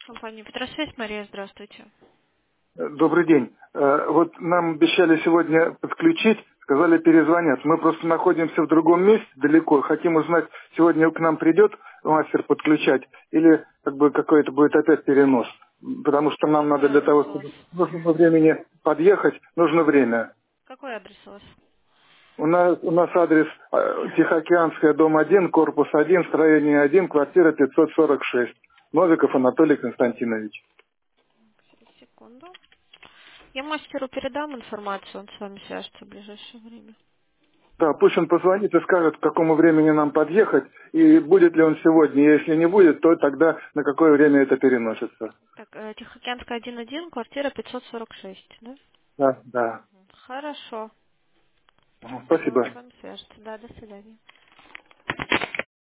Компания Петросвязь, Мария, здравствуйте. Добрый день. Вот нам обещали сегодня подключить, сказали перезвонят. Мы просто находимся в другом месте, далеко. Хотим узнать, сегодня к нам придет мастер подключать или как бы какой-то будет опять перенос. Потому что нам надо Какой для адрес того, у вас? чтобы к нужному времени подъехать, нужно время. Какой адрес у вас? У нас адрес Тихоокеанская, дом 1, корпус 1, строение 1, квартира 546. Новиков Анатолий Константинович. Через секунду. Я мастеру передам информацию, он с вами свяжется в ближайшее время. Да, пусть он позвонит и скажет, к какому времени нам подъехать, и будет ли он сегодня. Если не будет, то тогда на какое время это переносится. Так, Тихоокеанская 1-1, квартира 546, да? Да, да. Хорошо. Ага, Все, он с спасибо. вами свяжется. Да, до свидания.